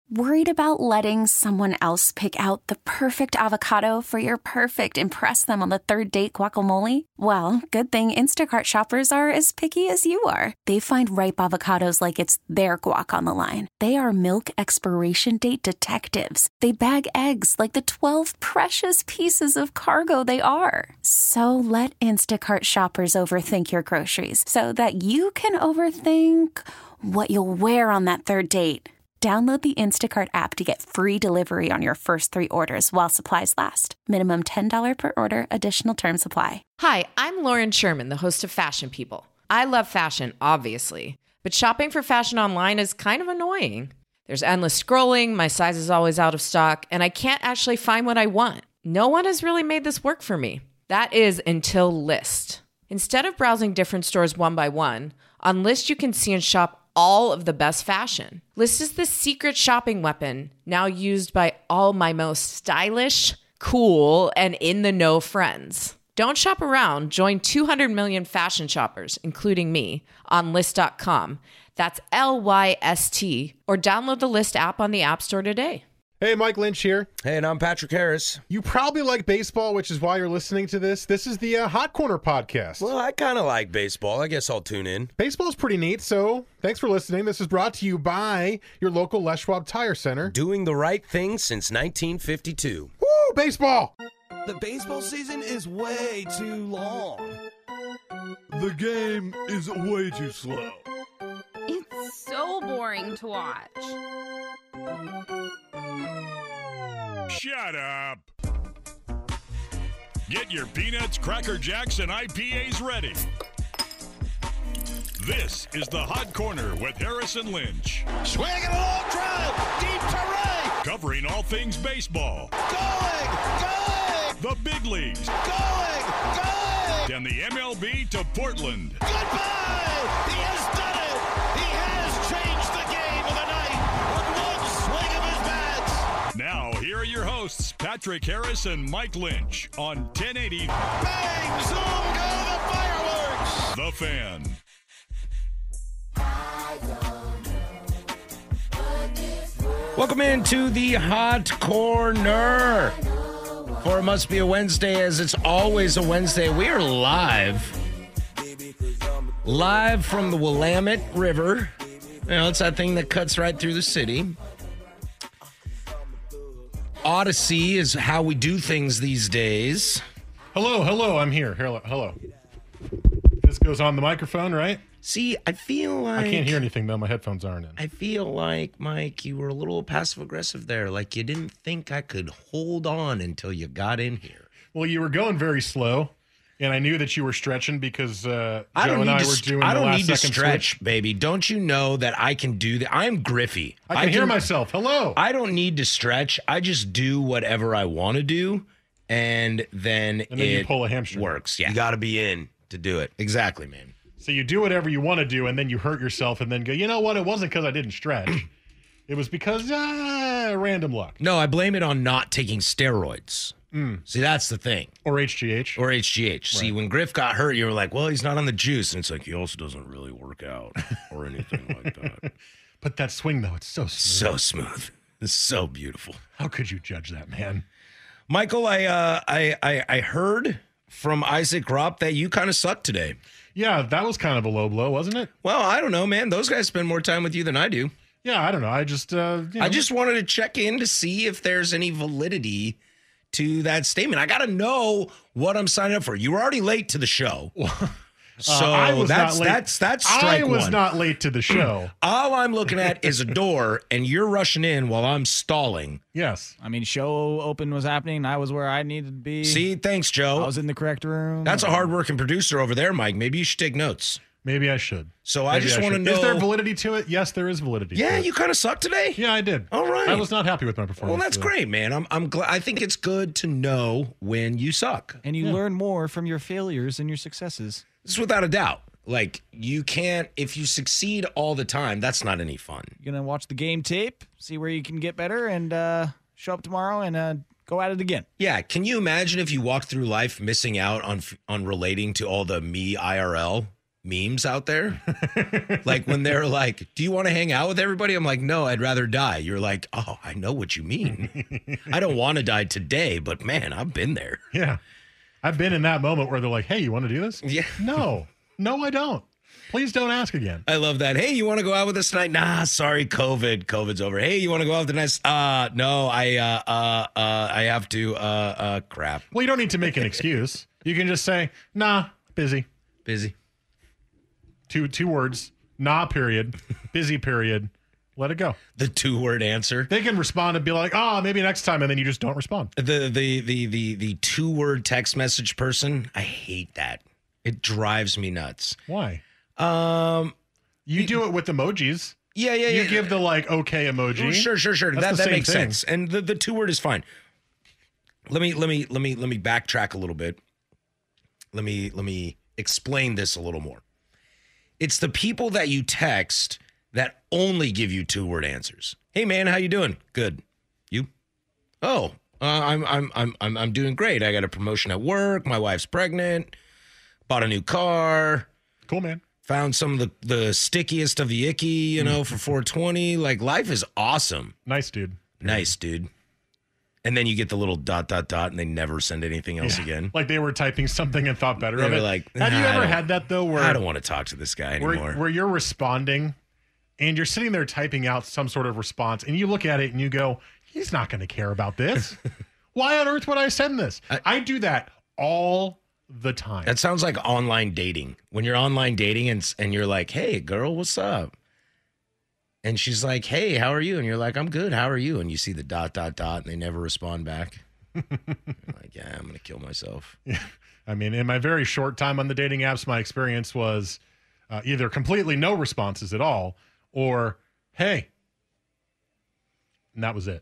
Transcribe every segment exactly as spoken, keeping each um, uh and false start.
Worried about letting someone else pick out the perfect avocado for your perfect impress them on the third date guacamole? Well, good thing Instacart shoppers are as picky as you are. They find ripe avocados like it's their guac on the line. They are milk expiration date detectives. They bag eggs like the twelve precious pieces of cargo they are. So let Instacart shoppers overthink your groceries so that you can overthink what you'll wear on that third date. Download the Instacart app to get free delivery on your first three orders while supplies last. Minimum ten dollars per order. Additional terms apply. Hi, I'm Lauren Sherman, the host of Fashion People. I love fashion, obviously, but shopping for fashion online is kind of annoying. There's endless scrolling, my size is always out of stock, and I can't actually find what I want. No one has really made this work for me. That is until Lyst. Instead of browsing different stores one by one, on Lyst you can see and shop all of the best fashion. Lyst is the secret shopping weapon now used by all my most stylish, cool, and in-the-know friends. Don't shop around. Join two hundred million fashion shoppers, including me, on Lyst dot com. That's L Y S T. Or download the Lyst app on the App Store today. Hey, Mike Lynch here. Hey, and I'm Patrick Harris. You probably like baseball, which is why you're listening to this. This is the uh, Hot Corner podcast. Well, I kind of like baseball. I guess I'll tune in. Baseball's pretty neat, so thanks for listening. This is brought to you by your local Les Schwab Tire Center. Doing the right thing since nineteen fifty-two. Woo, baseball! The baseball season is way too long. The game is way too slow. It's so boring to watch. Shut up. Get your peanuts, Cracker Jacks, and I P As ready. This is the Hot Corner with Harrison Lynch. Swinging a long drive, deep to right. Covering all things baseball. Going, going. The big leagues. Going, going. And the M L B to Portland. Goodbye. He has done it. He has changed the game of the night with one swing of his bat. Now, here are your hosts, Patrick Harris and Mike Lynch on ten eighty. Bang, zoom, go the fireworks. The Fan. Welcome into the Hot Corner. For it must be a Wednesday, as it's always a Wednesday. We are live. Live from the Willamette River. You know, it's that thing that cuts right through the city. Odyssey is how we do things these days. Hello, hello, I'm here. Hello, hello. This goes on the microphone, right? See, I feel like... I can't hear anything, though. My headphones aren't in. I feel like, Mike, you were a little passive-aggressive there. Like you didn't think I could hold on until you got in here. Well, you were going very slow, and I knew that you were stretching because uh, I Joe don't and need I to were st- doing I the don't last need to second stretch, switch. baby. Don't you know that I can do that? I'm Griffey. I can, I can hear myself. Hello. I don't need to stretch. I just do whatever I want to do, and then, and then it you pull a hamstring. Works. Yeah. You got to be in to do it. Exactly, man. So you do whatever you want to do, and then you hurt yourself, and then go, you know what? It wasn't because I didn't stretch. It was because uh, random luck. No, I blame it on not taking steroids. Mm. See, that's the thing. Or H G H. Or H G H. Right. See, when Griff got hurt, you were like, well, he's not on the juice. And it's like, he also doesn't really work out or anything like that. But that swing, though, it's so smooth. So smooth. It's so beautiful. How could you judge that, man? Michael, I uh, I, I I heard from Isaac Rupp that you kind of sucked today. Yeah, that was kind of a low blow, wasn't it? Well, I don't know, man. Those guys spend more time with you than I do. Yeah, I don't know. I just, uh, you know. I just wanted to check in to see if there's any validity to that statement. I got to know what I'm signing up for. You were already late to the show. So uh, I was that's, not late. that's that's strike I was one. not late to the show. All I'm looking at is a door, and you're rushing in while I'm stalling. Yes. I mean, show open was happening. And I was where I needed to be. See, thanks, Joe. I was in the correct room. That's a hardworking producer over there, Mike. Maybe you should take notes. Maybe I should. So Maybe I just want to know. Is there validity to it? Yes, there is validity Yeah, to it. you kind of sucked today. Yeah, I did. All right. I was not happy with my performance. Well, that's today. great, man. I'm I'm glad. I think it's good to know when you suck. And you Yeah. learn more from your failures than your successes. It's without a doubt. Like, you can't, if you succeed all the time, that's not any fun. You're going to watch the game tape, see where you can get better, and uh, show up tomorrow and uh, go at it again. Yeah. Can you imagine if you walked through life missing out on on relating to all the me I R L memes out there. Like when they're like, do you want to hang out with everybody? I'm like, no, I'd rather die. You're like, oh, I know what you mean. I don't want to die today, but man, I've been there. Yeah. I've been in that moment where they're like, hey, you want to do this? Yeah. No. No, I don't. Please don't ask again. I love that. Hey, you want to go out with us tonight? Nah, sorry, COVID. COVID's over. Hey, you want to go out tonight? Uh, no, I uh, uh, uh, I have to. Uh, uh, crap. Well, you don't need to make an excuse. You can just say, nah, busy. Busy. Two two words. Nah, period. Busy, period. Let it go. The two-word answer. They can respond and be like, oh, maybe next time, and then you just don't respond. The the the the the two-word text message person. I hate that. It drives me nuts. Why? Um, you do it with emojis. Yeah, yeah, you yeah. give the like okay emoji. Sure, sure, sure. That's that the that same makes thing. sense. And the, the two word is fine. Let me let me let me let me backtrack a little bit. Let me let me explain this a little more. It's the people that you text that only give you two word answers. Hey man, how you doing? Good. You? Oh, uh, I'm I'm I'm I'm I'm doing great. I got a promotion at work. My wife's pregnant. Bought a new car. Cool, man. Found some of the, the stickiest of the icky, you know, for four twenty. Like, life is awesome. Nice, dude. Nice, dude. And then you get the little dot, dot, dot, and they never send anything else Yeah. again. Like they were typing something and thought better They of were it. like, have you nah, I ever don't- had that, though, where, I don't want to talk to this guy where, anymore. where you're responding and you're sitting there typing out some sort of response and you look at it and you go, he's not going to care about this. Why on earth would I send this? I, I do that all the time. That sounds like online dating. When you're online dating and and you're like, hey, girl, what's up? And she's like, hey, how are you? And you're like, I'm good. How are you? And you see the dot, dot, dot, and they never respond back. You're like, yeah, I'm going to kill myself. Yeah. I mean, in my very short time on the dating apps, my experience was uh, either completely no responses at all or, hey. And that was it.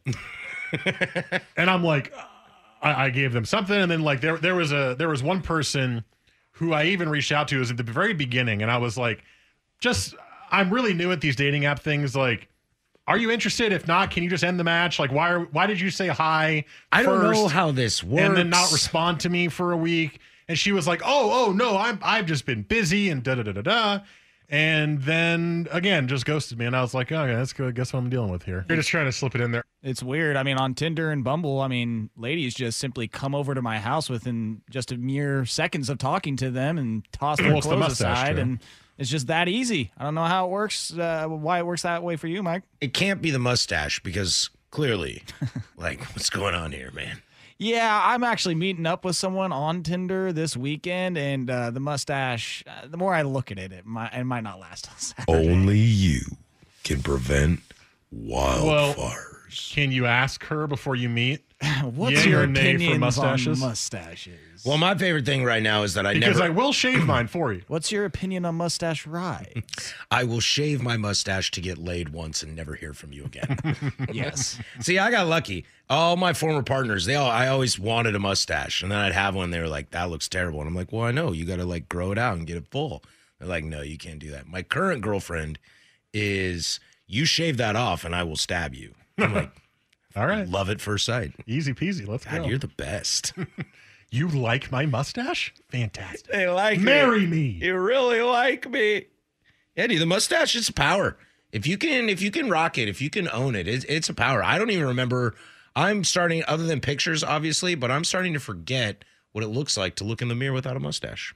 And I'm like, I, I gave them something. And then like there there was a there was one person who I even reached out to was at the very beginning. And I was like, just I'm really new at these dating app things. Like, are you interested? If not, can you just end the match? Like, why are, why did you say hi I don't first know how this works. and then not respond to me for a week? And she was like, oh, oh, no, I'm, I've just been busy and da-da-da-da-da. And then, again, just ghosted me. And I was like, okay, that's good. I guess what I'm dealing with here. You're just trying to slip it in there. It's weird. I mean, on Tinder and Bumble, I mean, ladies just simply come over to my house within just a mere seconds of talking to them and toss their Well, it's the clothes mustache, aside. too. And it's just that easy. I don't know how it works, uh, why it works that way for you, Mike. It can't be the mustache because clearly, like, what's going on here, man? Yeah, I'm actually meeting up with someone on Tinder this weekend, and uh, the mustache, uh, the more I look at it, it might, it might not last till Saturday. Only you can prevent Well, wildfires. can you ask her before you meet? What's Yay your or nay for opinions mustaches? on mustaches? Well, my favorite thing right now is that I Because never. I will shave mine for you. What's your opinion on mustache rides? I will shave my mustache to get laid once and never hear from you again. Yes. See, I got lucky. All my former partners, they all I always wanted a mustache, and then I'd have one. They were like, "That looks terrible," and I'm like, "Well, I know. You got to like grow it out and get it full." They're like, "No, you can't do that." My current girlfriend is, "You shave that off, and I will stab you." I'm like, All right. love at first sight. Easy peasy. Let's God, go. you're the best. You like my mustache? Fantastic. They like Marry me. You really like me. Eddie, the mustache is a power. If you can, if you can rock it, if you can own it, it's, it's a power. I don't even remember. I'm starting, other than pictures, obviously, but I'm starting to forget what it looks like to look in the mirror without a mustache.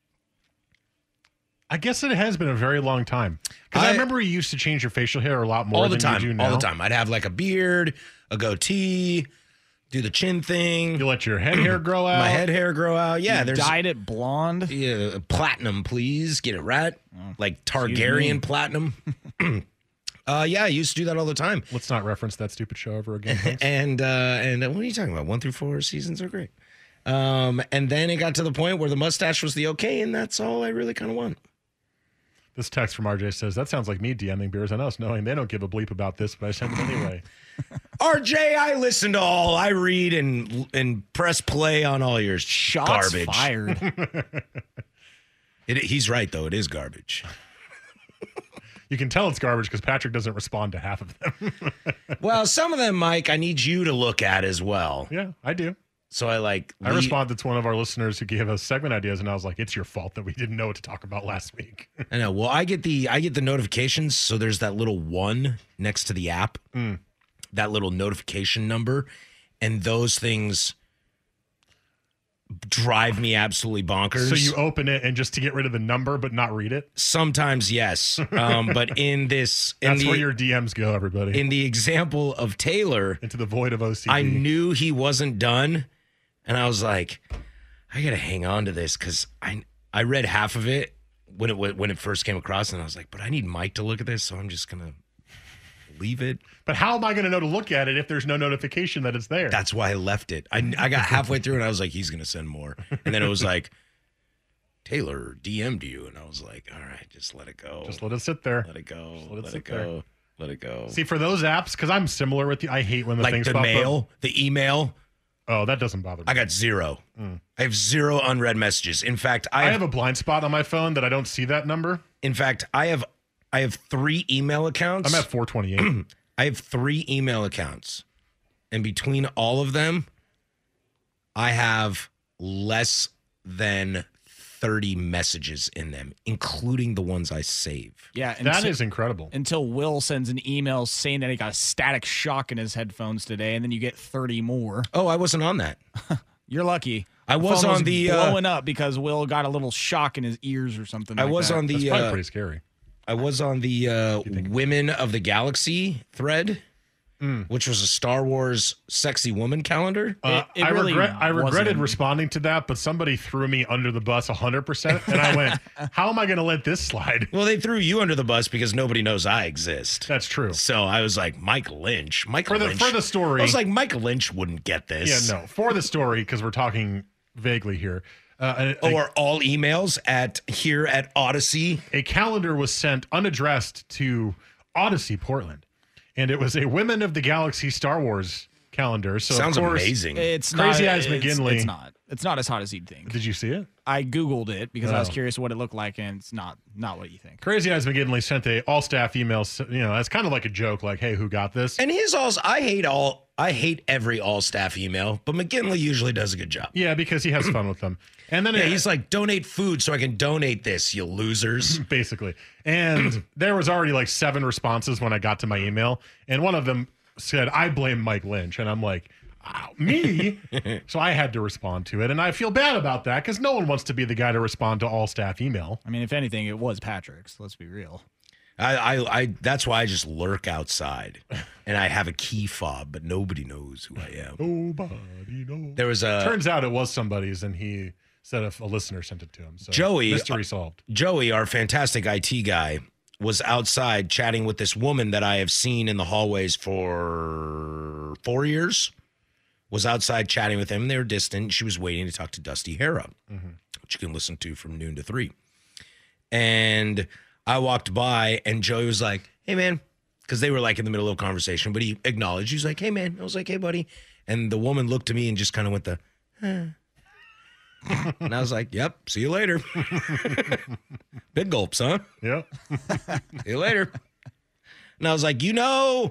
I guess it has been a very long time. Because I, I- remember you used to change your facial hair a lot more All the than time. you do now. All the time. I'd have like a beard, a goatee, do the chin thing, You let your head hair grow out. my head hair grow out. Yeah, there's Dyed it blonde. yeah, platinum, please. Get it right. Like excuse me. Targaryen platinum. uh, yeah, I used to do that all the time. Let's not reference that stupid show ever again. thanks. And uh, and uh, what are you talking about? One through four seasons are great. Um, and then it got to the point where the mustache was the okay, and that's all I really kind of want. This text from R J says, that sounds like me DMing Beers on Us, knowing they don't give a bleep about this, but I send it anyway. R J, I listen to all. I read and and press play on all your Shots garbage. fired. It, he's right though. It is garbage. You can tell it's garbage because Patrick doesn't respond to half of them. Well, some of them, Mike, I need you to look at as well. Yeah, I do. So I like. I leave- responded to one of our listeners who gave us segment ideas, and I was like, "It's your fault that we didn't know what to talk about last week." I know. Well, I get the I get the notifications. So there's that little one next to the app, Mm. that little notification number, and those things drive me absolutely bonkers. So you open it and just to get rid of the number, but not read it. Sometimes yes, um, but in this, in That's the, where your D Ms go, everybody. in the example of Taylor, into the void of O C D. I knew he wasn't done, and I was like, I gotta hang on to this because I I read half of it when it when it first came across, and I was like, but I need Mike to look at this, so I'm just gonna leave it. But how am I going to know to look at it if there's no notification that it's there? That's why I left it. I I got halfway through, and I was like, he's gonna send more, and then it was like, Taylor D M'd you, and I was like, all right, just let it go, Just let it sit there. let it go, let it let it sit go, there. let it go. See, for those apps, because I'm similar with you, I hate when the Like things the pop mail, up. the email. Oh, that doesn't bother me. I got zero. I have zero unread messages. In fact, I I have, have a blind spot on my phone that I don't see that number. in fact, I have I have three email accounts. I'm at four twenty-eight. I have three email accounts. And between all of them, I have less than thirty messages in them, including the ones I save. Yeah, That until, is incredible. until Will sends an email saying that he got a static shock in his headphones today, and then you get thirty more. Oh, I wasn't on that. You're lucky. I The was phone on the, uh, blowing up because Will got a little shock in his ears or something. I like was that. on That's the probably uh, pretty scary. I was on the uh, Women of the Galaxy thread, which was a Star Wars sexy woman calendar. Uh, it I really regret. I regretted wasn't. responding to that, but somebody threw me under the bus one hundred percent, and I went, "How am I going to let this slide?" Well, they threw you under the bus because nobody knows I exist. That's true. So I was like, Mike Lynch. Mike For the- Lynch. for the story- I was like, Mike Lynch wouldn't get this. Yeah, no. For the story, because we're talking vaguely here. Uh, a, Or all emails at here at Odyssey. a calendar was sent unaddressed to Odyssey Portland, and it was a Women of the Galaxy Star Wars calendar. So Sounds of course, amazing. It's Crazy not, Eyes it's, McGinley. It's not. It's not as hot as you'd think. Did you see it? I googled it because I was Oh. curious what it looked like, and it's not not what you think. Crazy Eyes McGinley sent a all staff email. You know, it's kind of like a joke, like, "Hey, who got this?" And his all I hate all I hate every all staff email, but McGinley usually does a good job. Yeah, because he has fun with them. And then Yeah, it, he's like, donate food so I can donate this, you losers. basically. And there was already like seven responses when I got to my email, and one of them said, "I blame Mike Lynch," and I'm like, "Ow, me?" So I had to respond to it, and I feel bad about that because no one wants to be the guy to respond to all staff email. I mean, if anything, it was Patrick's. Let's be real. I, I, I that's why I just lurk outside and I have a key fob, but nobody knows who I am. Nobody knows. There was a Turns out it was somebody's, and he said if a listener sent it to him. So Joey- mystery solved. Joey, our fantastic I T guy, was outside chatting with this woman that I have seen in the hallways for four years. Was outside chatting with him. They were distant. She was waiting to talk to Dusty Hera, which you can listen to from noon to three. And I walked by, and Joey was like, "Hey, man," because they were like in the middle of a conversation, but he acknowledged. He was like, "Hey, man." I was like, "Hey, buddy." And the woman looked at me and just kind of went the, huh. And I was like, "Yep, see you later." Big gulps, huh? Yeah. See you later. And I was like, you know,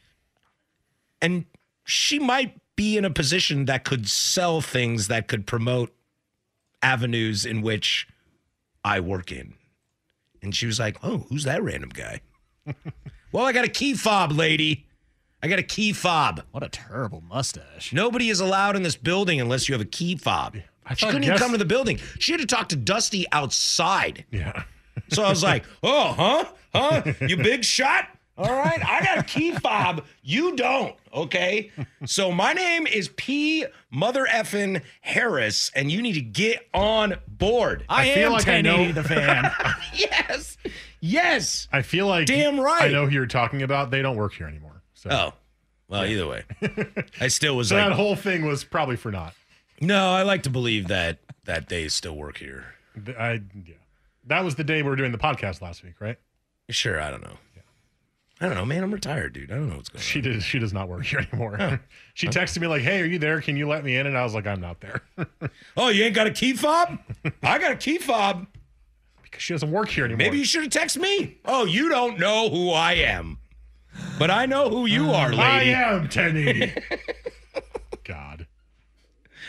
and she might be in a position that could sell things that could promote avenues in which I work in. And she was like, "Oh, who's that random guy?" Well, I got a key fob, lady. I got a key fob. What a terrible mustache. Nobody is allowed in this building unless you have a key fob. I She thought couldn't even guess- come to the building. She had to talk to Dusty outside. Yeah. So I was like, "Oh, huh? Huh? You big shot? All right, I got a key fob. You don't, okay? So my name is P. Mother Effin Harris, and you need to get on board." I, I feel am like I ten eighty know- the fan. Yes, yes. I feel like Damn right. I know who you're talking about. They don't work here anymore. So, Oh, well, either way, I still was so like, that whole thing was probably for naught. no, I like to believe that that they still work here. I yeah. That was the day we were doing the podcast last week, right? Sure, I don't know. I don't know, man. I'm retired, dude. I don't know what's going She on. did. She does not work here anymore. She texted me like, "Hey, are you there? Can you let me in?" And I was like, "I'm not there," Oh, you ain't got a key fob? I got a key fob. because she doesn't work here anymore. Maybe you should have texted me. Oh, you don't know who I am. But I know who you are, I lady. am ten eighty. God.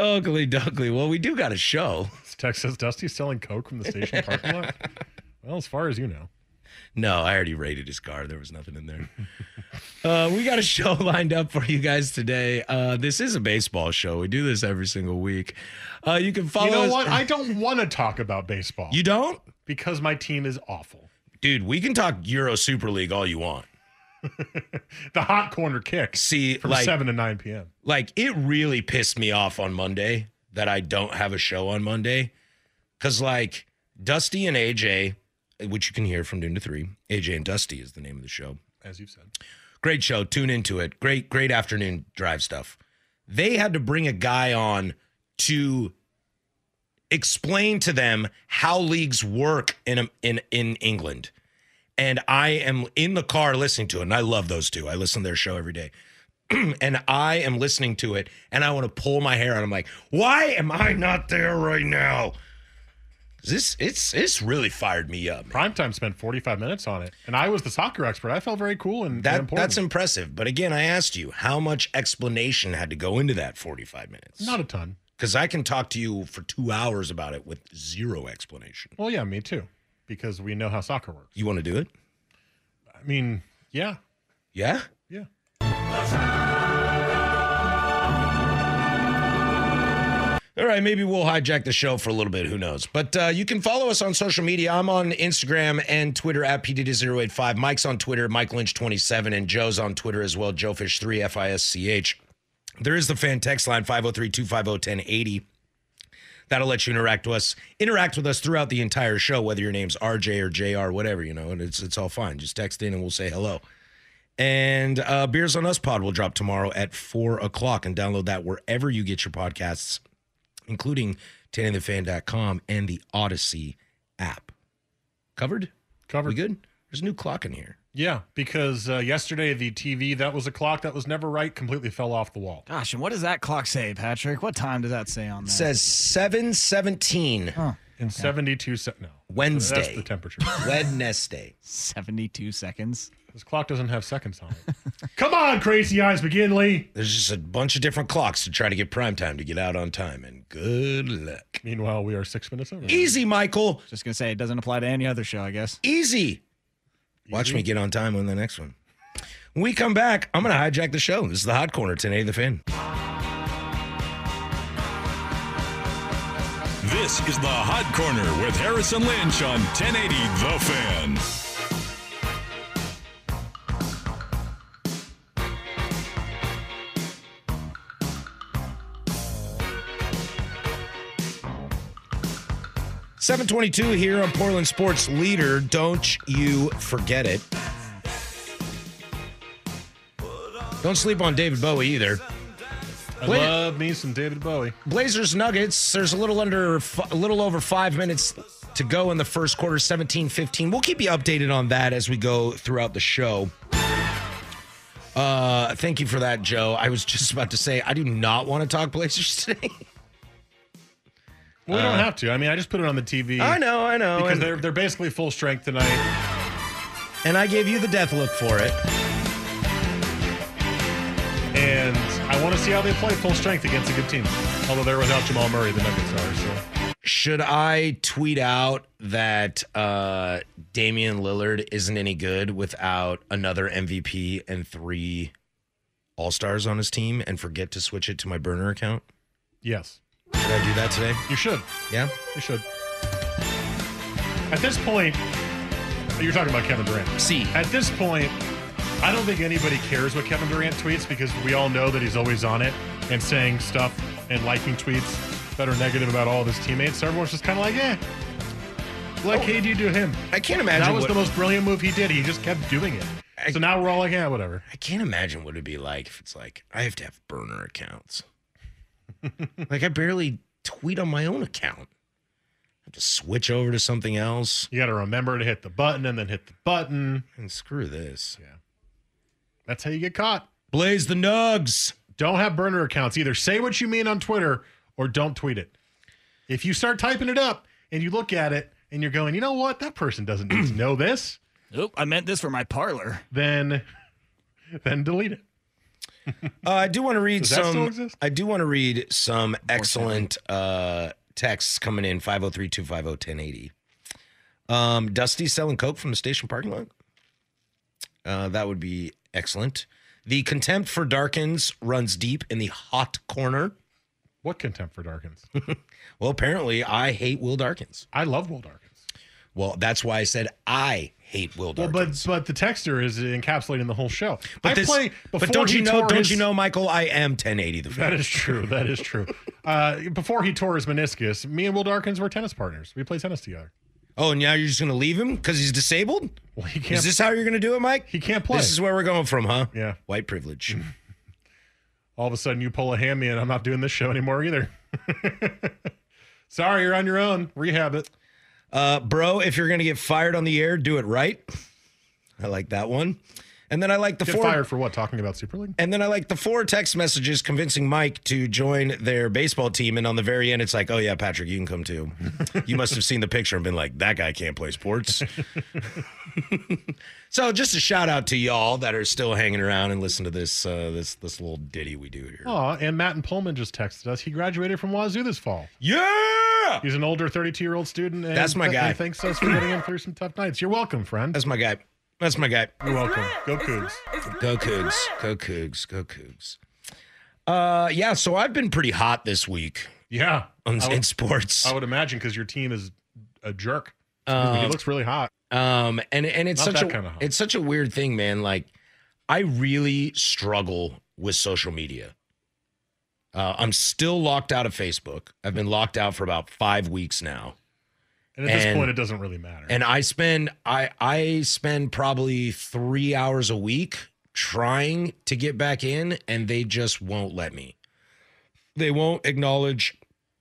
Ugly duckly. Well, we do got a show. This text says Dusty's selling coke from the station parking lot. Well, as far as you know. No, I already raided his car. There was nothing in there. uh, we got a show lined up for you guys today. Uh, this is a baseball show. We do this every single week. Uh, you can follow You know us- what? I don't want to talk about baseball. You don't? Because my team is awful. Dude, we can talk Euro Super League all you want. The hot corner kick. See, from like, seven to nine p.m. Like, it really pissed me off on Monday that I don't have a show on Monday. Because, like, Dusty and A J, which you can hear from noon to three. A J and Dusty is the name of the show. As you've said. Great show. Tune into it. Great, great afternoon drive stuff. They had to bring a guy on to explain to them how leagues work in in in England. And I am in the car listening to it. And I love those two. I listen to their show every day. And I am listening to it. And I want to pull my hair out. I'm like, why am I not there right now? This it's it's really fired me up. Man. Primetime spent forty-five minutes on it, and I was the soccer expert. I felt very cool and, that, and important. That's impressive. But again, I asked you how much explanation had to go into that forty-five minutes. Not a ton, because I can talk to you for two hours about it with zero explanation. Well, yeah, me too, because we know how soccer works. You want to do it? I mean, yeah, yeah, yeah. All right, maybe we'll hijack the show for a little bit. Who knows? But uh, you can follow us on social media. I'm on Instagram and Twitter at P D D zero eight five. Mike's on Twitter, Mike Lynch twenty-seven, and Joe's on Twitter as well, Joe Fish three, F I S C H. There is the fan text line, five oh three, two five oh, one oh eight oh. That'll let you interact with us. Interact with us throughout the entire show, whether your name's R J or J R, whatever, you know, and it's it's all fine. Just text in and we'll say hello. And uh, Beers on Us pod will drop tomorrow at four o'clock, and download that wherever you get your podcasts, including ten in the fan dot com and the Odyssey app. Covered? Covered. We good? There's a new clock in here. Yeah, because uh, yesterday the T V, that was a clock that was never right, completely fell off the wall. Gosh, and what does that clock say, Patrick? What time does that say on It there? says seven seventeen. Huh. In Okay. seventy-two seconds. No. Wednesday. That's the temperature. Wednesday. seventy-two seconds. This clock doesn't have seconds on it. Come on, crazy eyes McGinley. There's just a bunch of different clocks to try to get prime time to get out on time, and good luck. Meanwhile, we are six minutes over. Easy, Michael. Just going to say, it doesn't apply to any other show, I guess. Easy. Watch Easy. me get on time on the next one. When we come back, I'm going to hijack the show. This is the Hot Corner, ten eighty The Fan. This is the Hot Corner with Harrison Lynch on ten eighty The Fan. seven twenty-two here on Portland Sports Leader. Don't you forget it. Don't sleep on David Bowie either. I Bla- love me some David Bowie. Blazers Nuggets. There's a little under, a little over five minutes to go in the first quarter, seventeen fifteen. We'll keep you updated on that as we go throughout the show. Uh, thank you for that, Joe. I was just about to say, I do not want to talk Blazers today. Well, we don't have to. I mean, I just put it on the T V. I know, I know. Because and, they're they're basically full strength tonight. and I gave you the death look for it. And I want to see how they play full strength against a good team. Although they're without Jamal Murray, the Nuggets are. So Should I tweet out that uh, Damian Lillard isn't any good without another M V P and three All-Stars on his team and forget to switch it to my burner account? yes, Should I do that today? you should. Yeah? You should. At this point, you're talking about Kevin Durant. See. At this point, I don't think anybody cares what Kevin Durant tweets because we all know that he's always on it and saying stuff and liking tweets that are negative about all of his teammates. So everyone's just kind of like, eh, let Oh, K D do him. I can't imagine That was what, the most brilliant move he did. He just kept doing it. I- So now we're all like, yeah, whatever. I can't imagine what it'd be like if it's like, I have to have burner accounts. Like, I barely tweet on my own account. I have to switch over to something else. You got to remember to hit the button and then hit the button. And screw this. Yeah. That's how you get caught. Blaze the Nugs. Don't have burner accounts. Either say what you mean on Twitter or don't tweet it. If you start typing it up and you look at it and you're going, you know what? That person doesn't need to know this. Nope, I meant this for my parlor. Then, then delete it. Uh, I do want to read Does that still some. exist? I do want to read some excellent uh, texts coming in five oh three, two five oh, one oh eight oh. Um, Dusty selling coke from the station parking lot. Uh, that would be excellent. The contempt for Darkins runs deep in the hot corner. What contempt for Darkins? Well, apparently I hate Will Darkins. I love Will Darkins. Well, that's why I said I hate Will Well, Darkins. but but the texter is encapsulating the whole show. But I this- play before but don't he you know? tore Don't his- you know, Michael? I am ten eighty the fan. That is true. That is true. Uh, before he tore his meniscus, me and Will Darkins were tennis partners. We played tennis together. Oh, and now you're just going to leave him because he's disabled? Well, he can't. Is this how you're going to do it, Mike? He can't play. This is where we're going from, huh? Yeah. White privilege. All of a sudden, you pull a hand me, and I'm not doing this show anymore either. Sorry, you're on your own. Rehab it. Uh, bro, if you're going to get fired on the air, do it right. I like that one. And then I like the Get four. fired for what? Talking about Super League? And then I like the four text messages convincing Mike to join their baseball team. And on the very end, it's like, oh, yeah, Patrick, you can come too. You must have seen the picture and been like, that guy can't play sports. So just a shout out to y'all that are still hanging around and listen to this uh, this this little ditty we do here. Oh, and Matt and Pullman just texted us. He graduated from Wazoo this fall. Yeah! He's an older thirty-two-year-old student. And That's my th- guy. He thanks us for getting him through some tough nights. You're welcome, friend. That's my guy. That's my guy. You're welcome. Go Cougs. Go Cougs. Go Cougs. Go Cougs. Uh, yeah, so I've been pretty hot this week Yeah. on, I would- in sports. I would imagine because your team is a jerk. Um, he looks really hot. Um, and and it's Not such that a kinda hot. it's such a weird thing, man. Like, I really struggle with social media. Uh, I'm still locked out of Facebook. I've been locked out for about five weeks now, And at this and- point, it doesn't really matter. and I spend I I spend probably three hours a week trying to get back in, and they just won't let me. They won't acknowledge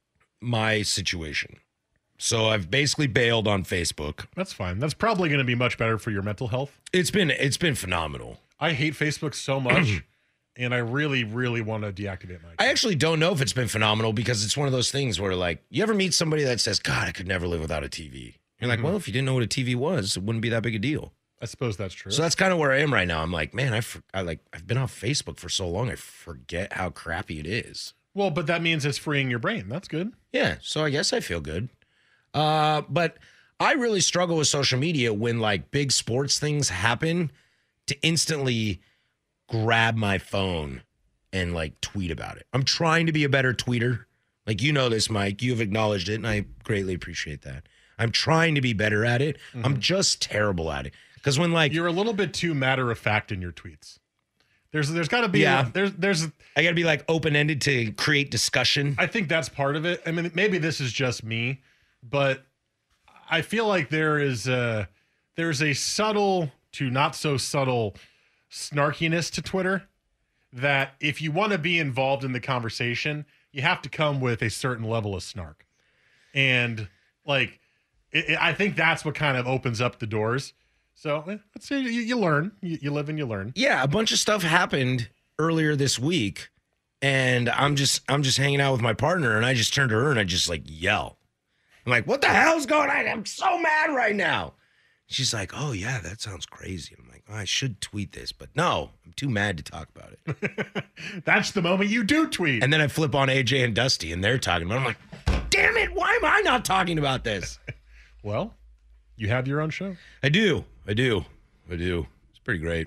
my situation. So I've basically bailed on Facebook. That's fine. That's probably going to be much better for your mental health. It's been it's been phenomenal. I hate Facebook so much, and I really, really want to deactivate my account. I actually don't know if it's been phenomenal because it's one of those things where, like, you ever meet somebody that says, God, I could never live without a T V. You're like, well, if you didn't know what a T V was, it wouldn't be that big a deal. I suppose that's true. So that's kind of where I am right now. I'm like, man, I, for, I like I've been off Facebook for so long, I forget how crappy it is. well, but that means it's freeing your brain. That's good. Yeah, so I guess I feel good. Uh, but I really struggle with social media when, like, big sports things happen to instantly grab my phone and, like, tweet about it. I'm trying to be a better tweeter. Like, you know this, Mike. You've acknowledged it, and I greatly appreciate that. I'm trying to be better at it. Mm-hmm. I'm just terrible at it. Because when, like, You're a little bit too matter of fact in your tweets. There's there's got to be Yeah. there's there's I got to be, like, open-ended to create discussion. I think that's part of it. I mean, maybe this is just me, but I feel like there is a there's a subtle to not so subtle snarkiness to Twitter that if you want to be involved in the conversation, you have to come with a certain level of snark. And like, it, it, I think that's what kind of opens up the doors. So eh, let's say you, you learn, you, you live and you learn. Yeah, a bunch of stuff happened earlier this week, and I'm just I'm just hanging out with my partner, and I just turned to her and I just like yell. I'm like, what the hell's going on? I'm so mad right now. She's like, oh yeah, that sounds crazy. I'm like, oh, I should tweet this, but no, I'm too mad to talk about it. That's the moment you do tweet. And then I flip on A J and Dusty, and they're talking about it. I'm like, damn it, why am I not talking about this? Well, you have your own show. I do, I do, I do. It's pretty great.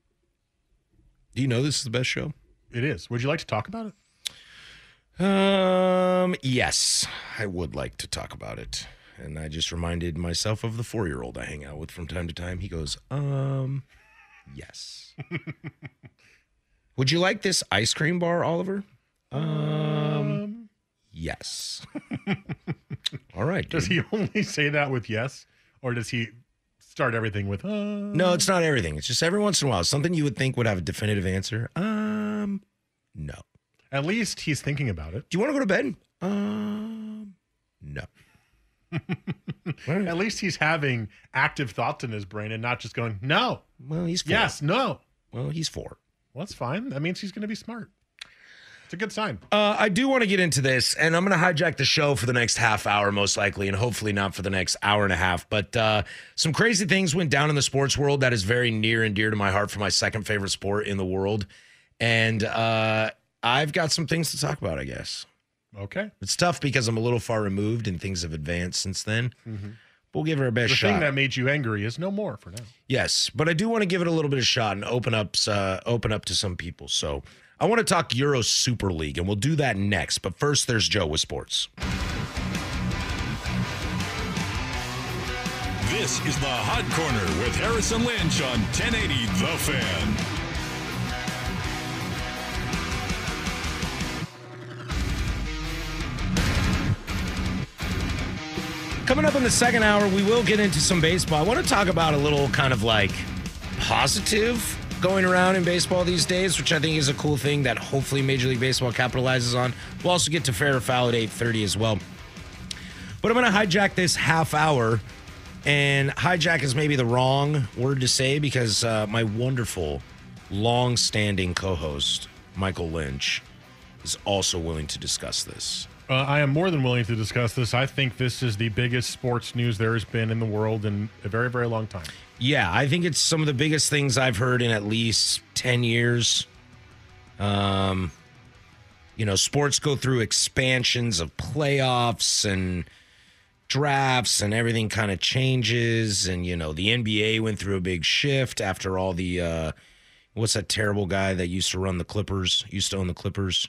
Do you know this is the best show? It is. Would you like to talk about it? Um, yes, I would like to talk about it. And I just reminded myself of the four-year-old I hang out with from time to time. He goes, um, yes. Would you like this ice cream bar, Oliver? Um, yes. All right, dude. Does he only say that with yes? Or does he start everything with, uh? No, it's not everything. It's just every once in a while. Something you would think would have a definitive answer. Um, no. At least he's thinking about it. Do you want to go to bed? Um, no. At least he's having active thoughts in his brain and not just going, no, Well, he's four. yes, no. Well, he's four. Well, that's fine. That means he's going to be smart. It's a good sign. Uh, I do want to get into this, and I'm going to hijack the show for the next half hour, most likely, and hopefully not for the next hour and a half. But uh, some crazy things went down in the sports world that is very near and dear to my heart for my second favorite sport in the world. And uh, I've got some things to talk about, I guess. Okay. It's tough because I'm a little far removed and things have advanced since then. Mm-hmm. But we'll give her a best the shot. The thing that made you angry is no more for now. Yes, but I do want to give it a little bit of shot and open up, uh, open up to some people. So I want to talk Euro Super League, and we'll do that next. But first, there's Joe with sports. This is the Hot Corner with Harrison Lynch on ten eighty The Fan. Coming up in the second hour, we will get into some baseball. I want to talk about a little kind of like positive going around in baseball these days, which I think is a cool thing that hopefully Major League Baseball capitalizes on. We'll also get to fair or foul at eight thirty as well. But I'm going to hijack this half hour. And hijack is maybe the wrong word to say because uh, my wonderful, long-standing co-host, Michael Lynch, is also willing to discuss this. Uh, I am more than willing to discuss this. I think this is the biggest sports news there has been in the world in a very, very long time. Yeah, I think it's some of the biggest things I've heard in at least ten years. Um, you know, sports go through expansions of playoffs and drafts and everything kind of changes. And, you know, the N B A went through a big shift after all the, uh, what's that terrible guy that used to run the Clippers, used to own the Clippers?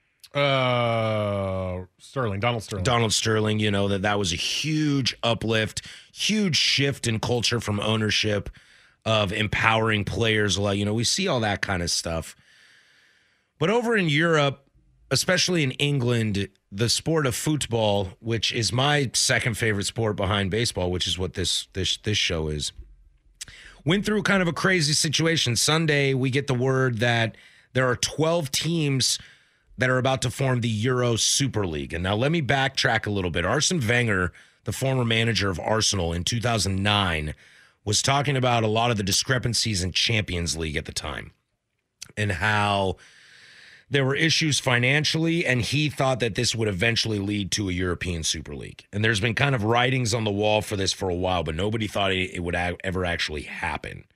Uh, Sterling, Donald Sterling. Donald Sterling, you know, that that was a huge uplift, huge shift in culture from ownership of empowering players. Like, you know, we see all that kind of stuff. But over in Europe, especially in England, the sport of football, which is my second favorite sport behind baseball, which is what this this this show is, went through kind of a crazy situation. Sunday, we get the word that there are twelve teams that are about to form the Euro Super League. And now let me backtrack a little bit. Arsene Wenger, the former manager of Arsenal in two thousand nine, was talking about a lot of the discrepancies in Champions League at the time and how there were issues financially, and he thought that this would eventually lead to a European Super League. And there's been kind of writings on the wall for this for a while, but nobody thought it would ever actually happen.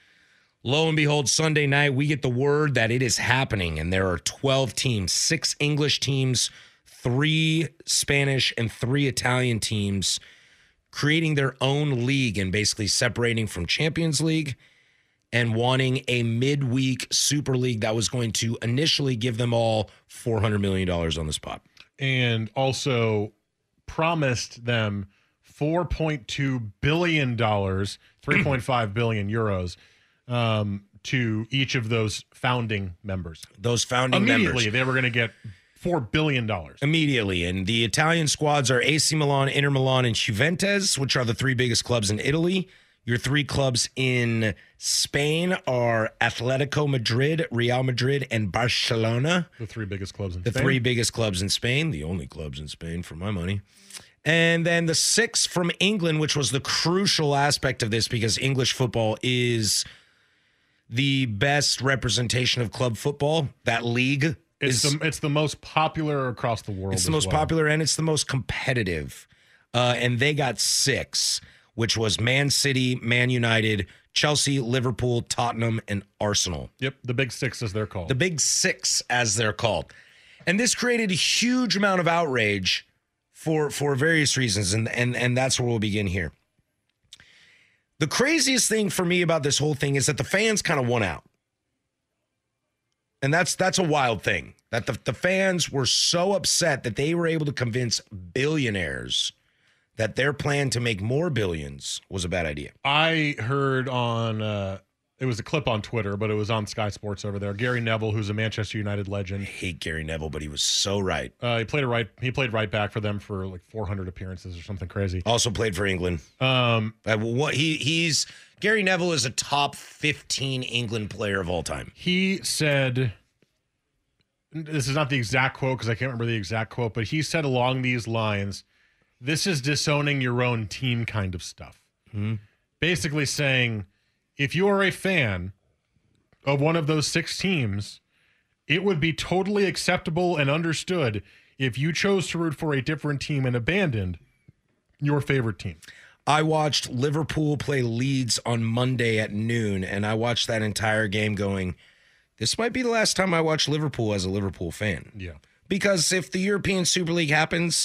Lo and behold, Sunday night, we get the word that it is happening, and there are twelve teams, six English teams, three Spanish, and three Italian teams creating their own league and basically separating from Champions League and wanting a midweek Super League that was going to initially give them all four hundred million dollars on the spot. And also promised them four point two billion dollars, three point five billion euros, um, to each of those founding members. Those founding Immediately, members. they were going to get four billion dollars. Immediately. And the Italian squads are A C Milan, Inter Milan, and Juventus, which are the three biggest clubs in Italy. Your three clubs in Spain are Atletico Madrid, Real Madrid, and Barcelona. The three biggest clubs in the Spain. The three biggest clubs in Spain, the only clubs in Spain for my money. And then the six from England, which was the crucial aspect of this because English football is the best representation of club football. That league It's is the, it's the most popular across the world. It's the as most well. popular and it's the most competitive. Uh, and they got six, which was Man City, Man United, Chelsea, Liverpool, Tottenham, and Arsenal. Yep, the Big Six, as they're called. The Big Six, as they're called. And this created a huge amount of outrage for for various reasons, and and and that's where we'll begin here. The craziest thing for me about this whole thing is that the fans kind of won out. And that's that's a wild thing, that the, the fans were so upset that they were able to convince billionaires that their plan to make more billions was a bad idea. I heard on, uh, it was a clip on Twitter, but it was on Sky Sports over there. Gary Neville, who's a Manchester United legend. I hate Gary Neville, but he was so right. Uh, he played a right. He played right back for them for like four hundred appearances or something crazy. Also played for England. Um, uh, what he he's Gary Neville is a top fifteen England player of all time. He said, this is not the exact quote because I can't remember the exact quote, but he said along these lines, "This is disowning your own team kind of stuff." Mm-hmm. Basically saying, if you are a fan of one of those six teams, it would be totally acceptable and understood if you chose to root for a different team and abandoned your favorite team. I watched Liverpool play Leeds on Monday at noon, and I watched that entire game going, this might be the last time I watch Liverpool as a Liverpool fan. Yeah. Because if the European Super League happens,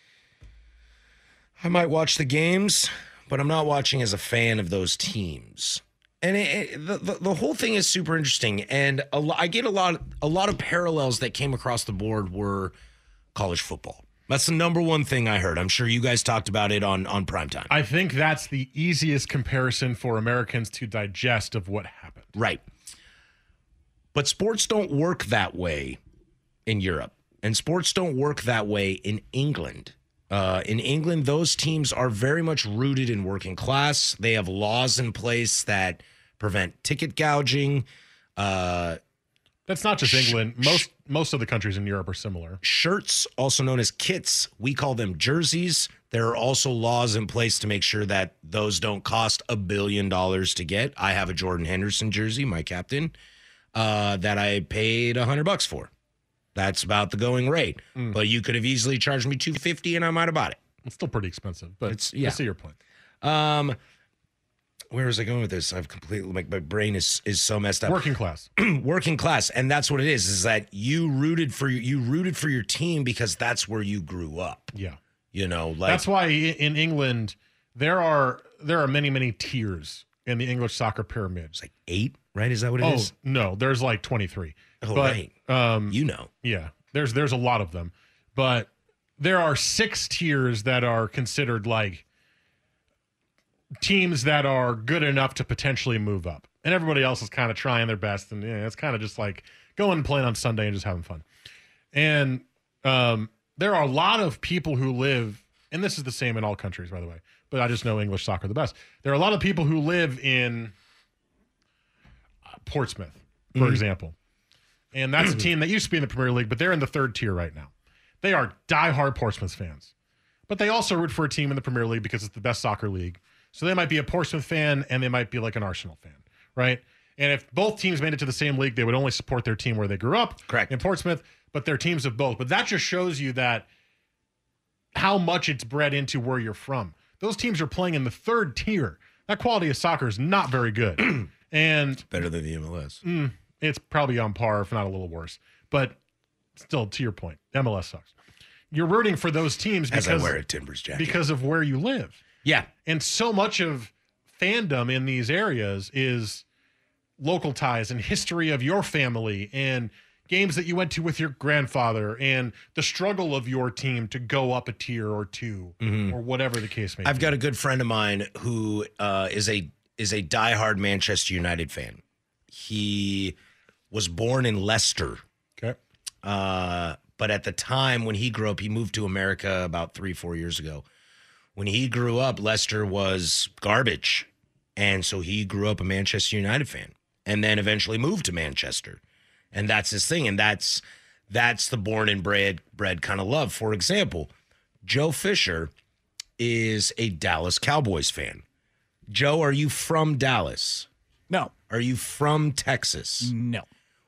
I might watch the games, but I'm not watching as a fan of those teams. And it, it, the, the the whole thing is super interesting, and a lo- I get a lot a lot of parallels that came across the board were college football. That's the number one thing I heard. I'm sure you guys talked about it on on primetime. I think that's the easiest comparison for Americans to digest of what happened. Right. But sports don't work that way in Europe, and sports don't work that way in England. Uh, in England, those teams are very much rooted in working class. They have laws in place that prevent ticket gouging. Uh, That's not just England. Most most of the countries in Europe are similar. Shirts, also known as kits, we call them jerseys. There are also laws in place to make sure that those don't cost a billion dollars to get. I have a Jordan Henderson jersey, my captain, uh, that I paid a hundred bucks for. That's about the going rate. Mm. But you could have easily charged me two hundred fifty dollars and I might have bought it. It's still pretty expensive, but it's, yeah. I see your point. Um, where was I going with this? I've completely, like, my brain is is so messed up. Working class. Working class. And that's what it is, is that you rooted for you rooted for your team because that's where you grew up. Yeah. You know, like that's why in England there are there are many, many tiers in the English soccer pyramid. It's like eight, right? Is that what it oh, is? No, there's like twenty-three. Oh, but, right. Um, you know. Yeah. There's there's a lot of them. But there are six tiers that are considered like teams that are good enough to potentially move up. And everybody else is kind of trying their best. And yeah, it's kind of just like going and playing on Sunday and just having fun. And um, there are a lot of people who live, and this is the same in all countries, by the way, but I just know English soccer the best. There are a lot of people who live in uh, Portsmouth, for mm-hmm. example. And that's a team that used to be in the Premier League, but they're in the third tier right now. They are diehard Portsmouth fans. But they also root for a team in the Premier League because it's the best soccer league. So they might be a Portsmouth fan and they might be like an Arsenal fan, right? And if both teams made it to the same league, they would only support their team where they grew up. Correct. In Portsmouth, but they're teams of both. But that just shows you that how much it's bred into where you're from. Those teams are playing in the third tier. That quality of soccer is not very good. And it's better than the M L S. Mm, it's probably on par, if not a little worse. But still, to your point, M L S sucks. You're rooting for those teams because, As I wear a Timbers jacket. because of where you live. Yeah. And so much of fandom in these areas is local ties and history of your family and games that you went to with your grandfather and the struggle of your team to go up a tier or two mm-hmm. or whatever the case may I've be. got a good friend of mine who uh, is a is a diehard Manchester United fan. He was born in Leicester. Okay. Uh, but at the time when he grew up, he moved to America about three, four years ago. When he grew up, Leicester was garbage. And so he grew up a Manchester United fan and then eventually moved to Manchester. And that's his thing. And that's that's the born and bred, bred kind of love. For example, Joe Fisher is a Dallas Cowboys fan. Joe, are you from Dallas? No. Are you from Texas? No.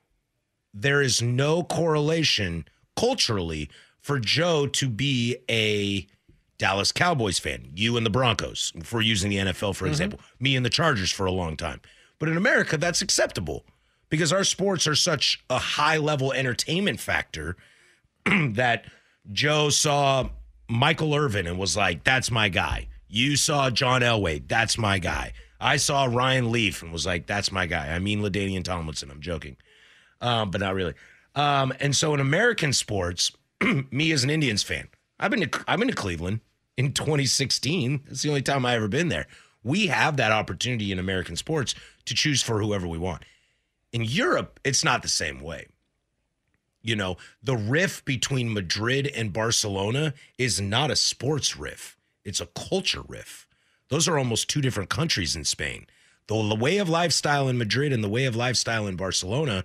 There is no correlation culturally for Joe to be a Dallas Cowboys fan. You and the Broncos, for using the N F L, for mm-hmm. example. Me and the Chargers for a long time. But in America, that's acceptable because our sports are such a high-level entertainment factor that Joe saw Michael Irvin and was like, that's my guy. You saw John Elway, that's my guy. I saw Ryan Leaf and was like, that's my guy. I mean LaDainian Tomlinson, I'm joking. Um, but not really. Um, and so in American sports, me as an Indians fan, I've been to I've been to Cleveland in twenty sixteen. It's the only time I've ever been there. We have that opportunity in American sports to choose for whoever we want. In Europe, it's not the same way. You know, the riff between Madrid and Barcelona is not a sports riff. It's a culture riff. Those are almost two different countries in Spain. The, the way of lifestyle in Madrid and the way of lifestyle in Barcelona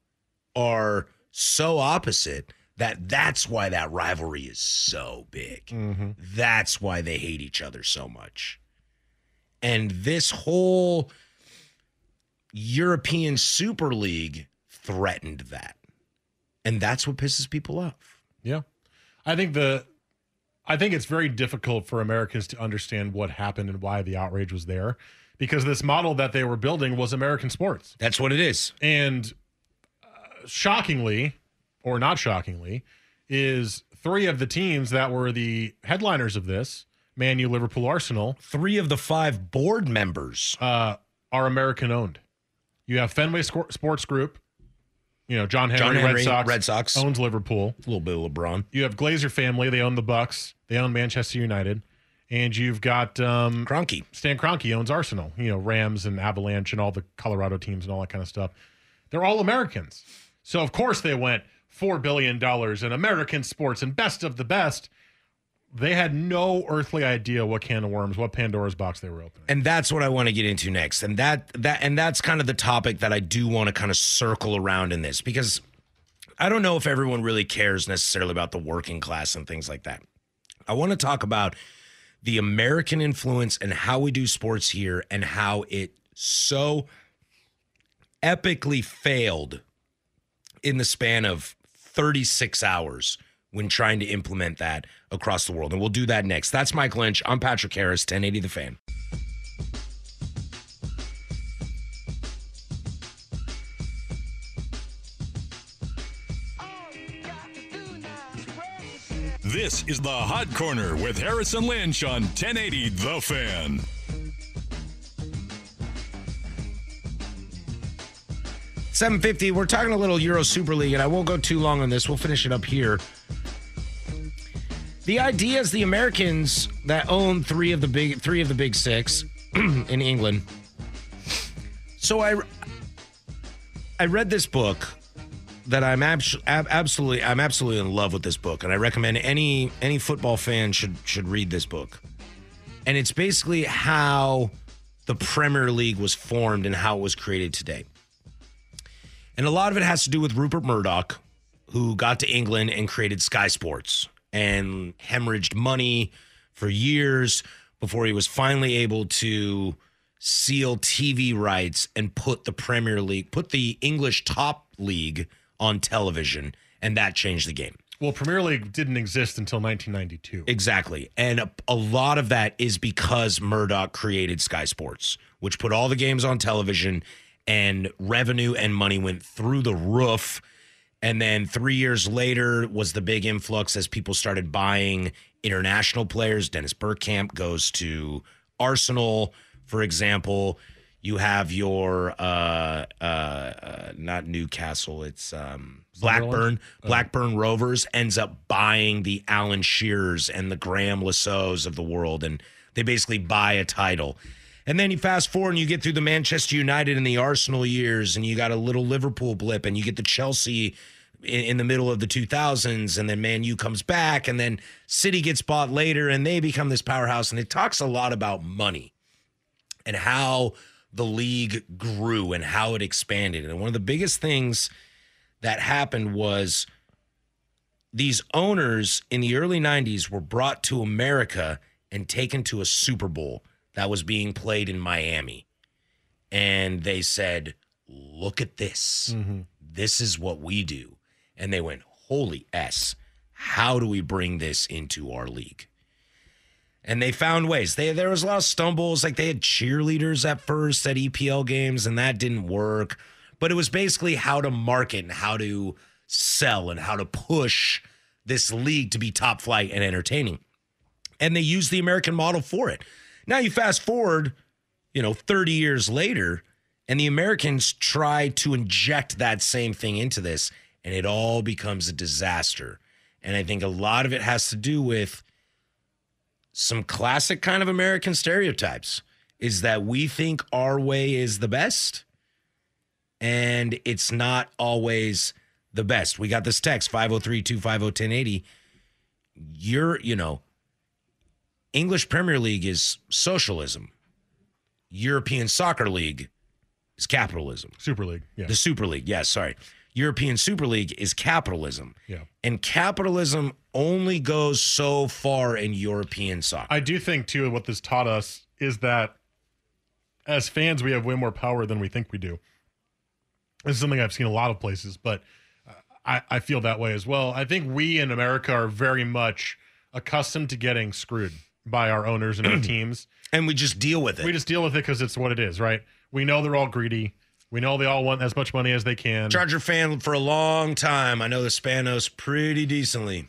are so opposite that that's why that rivalry is so big. Mm-hmm. That's why they hate each other so much. And this whole European Super League threatened that. And that's what pisses people off. Yeah. I think the I think it's very difficult for Americans to understand what happened and why the outrage was there because this model that they were building was American sports. That's what it is. And shockingly, or not shockingly, is three of the teams that were the headliners of this, Man U, Liverpool, Arsenal, Three of the five board members. uh, are American-owned. You have Fenway Scor- Sports Group. You know, John Henry, John Henry, Red Sox, Red Sox. owns Liverpool. A little bit of LeBron. You have Glazer family. They own the Bucks. They own Manchester United. And you've got um, Kroenke. Stan Kroenke owns Arsenal. You know, Rams and Avalanche and all the Colorado teams and all that kind of stuff. They're all Americans. So, of course, they went four billion dollars in American sports and best of the best. They had no earthly idea what can of worms, what Pandora's box they were opening. And that's what I want to get into next. And that that and that's kind of the topic that I do want to kind of circle around in this, because I don't know if everyone really cares necessarily about the working class and things like that. I want to talk about the American influence and how we do sports here and how it so epically failed in the span of thirty-six hours when trying to implement that across the world. And we'll do that next. That's Mike Lynch. I'm Patrick Harris, ten eighty The Fan. This is the Hot Corner with Harrison Lynch on ten eighty The Fan. seven fifty, we're talking a little Euro Super League, and I won't go too long on this. We'll finish it up here. The idea is the Americans that own three of the big three of the big six in England. So I I read this book that I'm abs- ab- absolutely I'm absolutely in love with this book, and I recommend any any football fan should should read this book. And it's basically how the Premier League was formed and how it was created today. And a lot of it has to do with Rupert Murdoch, who got to England and created Sky Sports and hemorrhaged money for years before he was finally able to seal T V rights and put the Premier League, put the English top league on television, and that changed the game. Well, Premier League didn't exist until nineteen ninety-two. Exactly. And a, a lot of that is because Murdoch created Sky Sports, which put all the games on television, and revenue and money went through the roof. And then three years later was the big influx as people started buying international players. Dennis Bergkamp goes to Arsenal, for example. You have your, uh, uh, uh, not Newcastle, it's um, Blackburn. Blackburn Rovers ends up buying the Alan Shearers and the Graham Lassos of the world, and they basically buy a title. And then you fast forward and you get through the Manchester United and the Arsenal years, and you got a little Liverpool blip, and you get the Chelsea in, in the middle of the two thousands, and then Man U comes back, and then City gets bought later, and they become this powerhouse. And it talks a lot about money and how the league grew and how it expanded. And one of the biggest things that happened was these owners in the early nineties were brought to America and taken to a Super Bowl that was being played in Miami. And they said, look at this. Mm-hmm. This is what we do. And they went, holy S, how do we bring this into our league? And they found ways. They, there was a lot of stumbles. Like they had cheerleaders at first at E P L games, and that didn't work. But it was basically how to market and how to sell and how to push this league to be top flight and entertaining. And they used the American model for it. Now you fast forward, you know, thirty years later, and the Americans try to inject that same thing into this, and it all becomes a disaster. And I think a lot of it has to do with some classic kind of American stereotypes, is that we think our way is the best, and it's not always the best. We got this text, five oh three, two five oh, one oh eight oh. You're, you know, English Premier League is socialism. European Soccer League is capitalism. Super League, yeah. The Super League, yes, sorry. European Super League is capitalism. Yeah. And capitalism only goes so far in European soccer. I do think, too, what this taught us is that as fans, we have way more power than we think we do. This is something I've seen a lot of places, but I, I feel that way as well. I think we in America are very much accustomed to getting screwed by our owners and our teams. And we just deal with it. We just deal with it because it's what it is, right? We know they're all greedy. We know they all want as much money as they can. Charger fan for a long time. I know the Spanos pretty decently.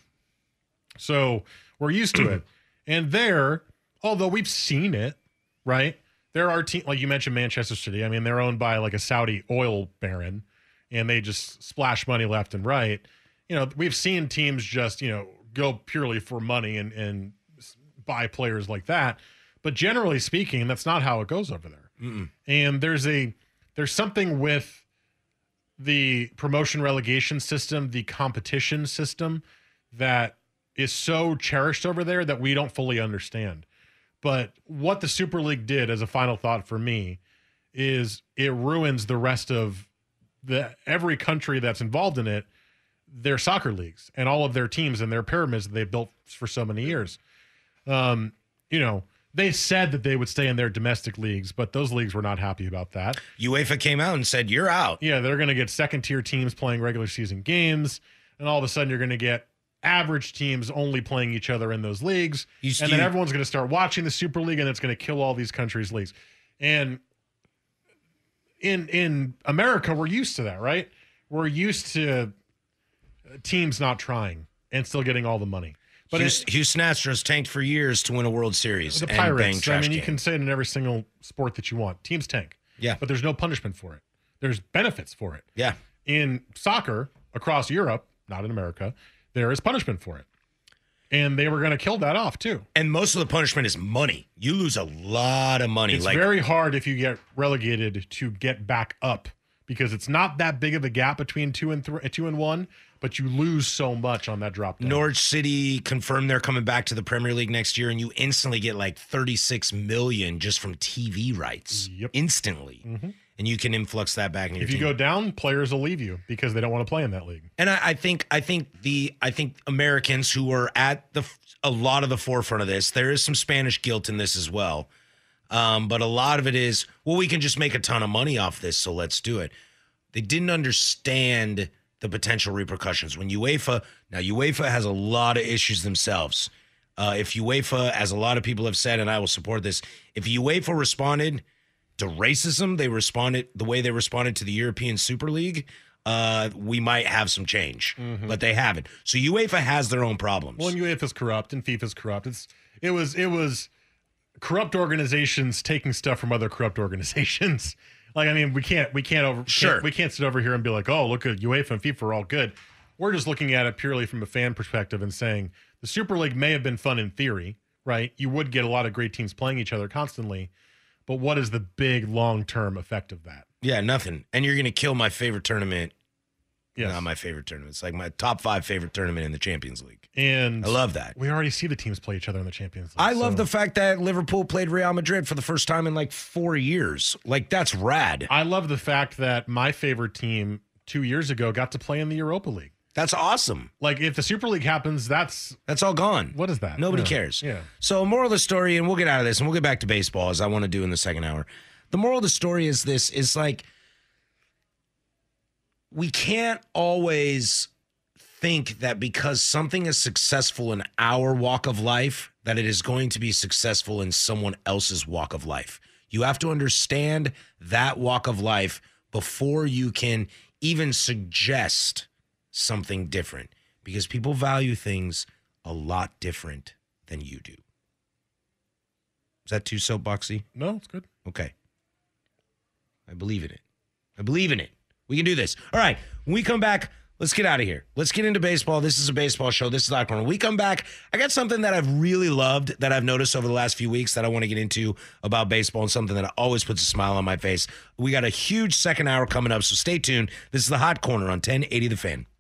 So we're used to it. And there, although we've seen it, right? There are teams, like you mentioned, Manchester City. I mean, they're owned by like a Saudi oil baron, and they just splash money left and right. You know, we've seen teams just, you know, go purely for money and, and buy players like that. But generally speaking, that's not how it goes over there. Mm-mm. And there's a there's something with the promotion relegation system, the competition system that is so cherished over there that we don't fully understand. But what the Super League did, as a final thought for me, is it ruins the rest of the every country that's involved in it, their soccer leagues and all of their teams and their pyramids that they've built for so many years. Um, you know, they said that they would stay in their domestic leagues, but those leagues were not happy about that. UEFA came out and said, you're out. Yeah, they're going to get second-tier teams playing regular season games, and all of a sudden you're going to get average teams only playing each other in those leagues, you, and then everyone's going to start watching the Super League, and it's going to kill all these countries' leagues. And in in America, we're used to that, right? We're used to teams not trying and still getting all the money. But Houston, it, Houston Astros tanked for years to win a World Series. The Pirates. I mean, you game. can say it in every single sport that you want. Teams tank. Yeah. But there's no punishment for it. There's benefits for it. Yeah. In soccer across Europe, not in America, there is punishment for it. And they were going to kill that off too. And most of the punishment is money. You lose a lot of money. It's like, very hard if you get relegated to get back up because it's not that big of a gap between two and three, two and one. But you lose so much on that drop down. Norwich City confirmed they're coming back to the Premier League next year, and you instantly get like thirty-six million dollars just from T V rights. Yep. Instantly. Mm-hmm. And you can influx that back in your If team. you go down, players will leave you because they don't want to play in that league. And I, I think I think the I think Americans who are at the a lot of the forefront of this, there is some Spanish guilt in this as well. Um, but a lot of it is, well, we can just make a ton of money off this, so let's do it. They didn't understand the potential repercussions. When UEFA, now UEFA has a lot of issues themselves. Uh, if UEFA, as a lot of people have said, and I will support this, if UEFA responded to racism, they responded the way they responded to the European Super League, uh, we might have some change, mm-hmm. but they haven't. So UEFA has their own problems. Well, and UEFA's corrupt and FIFA's corrupt. It's it was it was corrupt organizations taking stuff from other corrupt organizations. Like, I mean, we can't, we can't over, sure. can't, we can't sit over here and be like, oh, look at UEFA and FIFA are all good. We're just looking at it purely from a fan perspective and saying the Super League may have been fun in theory, right? You would get a lot of great teams playing each other constantly, but what is the big long-term effect of that? Yeah, nothing. And you're going to kill my favorite tournament. Yes. Not my favorite tournament. It's like my top five favorite tournament in the Champions League. And I love that. We already see the teams play each other in the Champions League. I so. love the fact that Liverpool played Real Madrid for the first time in like four years. Like, that's rad. I love the fact that my favorite team two years ago got to play in the Europa League. That's awesome. Like, if the Super League happens, that's... That's all gone. What is that? Nobody yeah. cares. Yeah. So, moral of the story, and we'll get out of this, and we'll get back to baseball, as I want to do in the second hour. The moral of the story is this, is like, we can't always think that because something is successful in our walk of life, that it is going to be successful in someone else's walk of life. You have to understand that walk of life before you can even suggest something different, because people value things a lot different than you do. Is that too soapboxy? No, it's good. Okay. I believe in it. I believe in it. We can do this. All right. When we come back, let's get out of here. Let's get into baseball. This is a baseball show. This is Hot Corner. When we come back, I got something that I've really loved that I've noticed over the last few weeks that I want to get into about baseball, and something that always puts a smile on my face. We got a huge second hour coming up, so stay tuned. This is the Hot Corner on ten eighty The Fan.